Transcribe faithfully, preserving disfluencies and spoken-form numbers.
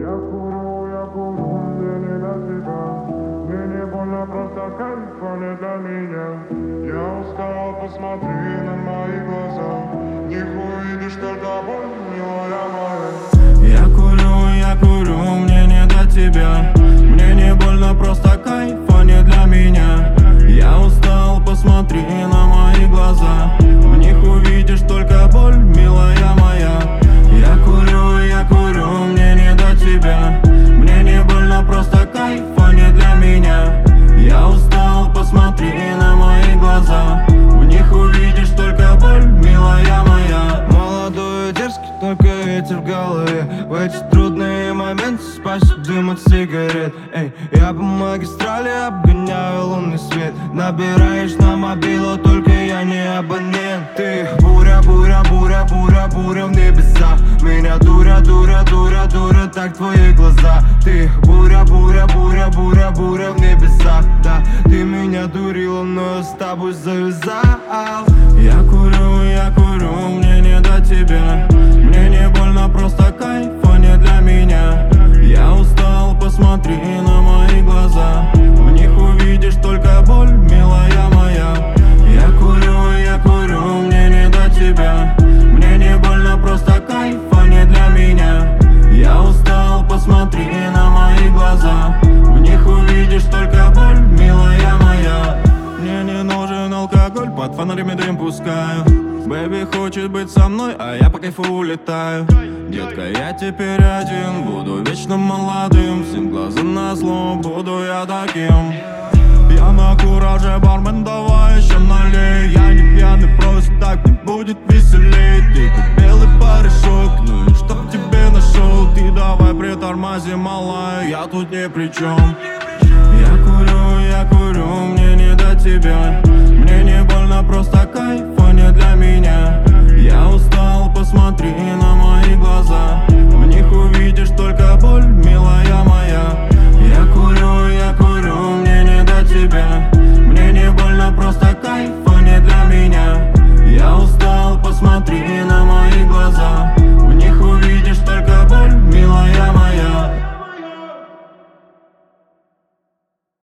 Я курю, я курю, мне не до тебя. Мне не больно, просто кайф, а не для меня. Я устал, посмотри на мои глаза. В них увидишь только боль, милая моя. Я курю, я курю, мне не до тебя. Мне не больно, просто кайф, а не для меня. Я устал, посмотри на мои глаза. В них увидишь только боль, милая моя. Я курю, я курю, мне не до тебя. Мне не больно, просто кайф, а не для меня. Я устал, посмотри на мои глаза. В них увидишь только боль, милая моя. Молодой и дерзкий, только ветер в голове. В эти трудные моменты спасет дым от сигарет. Эй, я по магистрали обгоняю лунный свет. Набираешь на мобилу, только я не абонент. Ты буря, буря, буря, буря, буря в небесах. Меня дура, дура, дура, дура, так твои глаза. Ты буря, буря, буря, буря, буря в небесах. Да, ты меня дурила, но я с тобой завязал. Я курю, я курю, мне не до тебя. Мне не больно, просто кайф, а не для меня. Я устал, посмотри на мои глаза. В них увидишь только боль, милая моя. Я курю, я курю, мне не до тебя. Мне не больно, просто кайф, а не для меня. Я устал, посмотри на мои глаза. В них увидишь только боль, милая моя. Мне не нужен алкоголь, под фонарями дым пускаю. Бэби хочет быть со мной, а я по кайфу улетаю. Детка, я теперь один, буду вечно молодым. Всем глаза назло, буду я таким. Я на кураже, бармен, давай еще налей. Я не пьяный, просто так не будет веселей. Ты как белый порошок, ну и чтоб тебе нашел. Ты давай притормози, малая, я тут ни при чем. Я курю, я курю, мне не до тебя.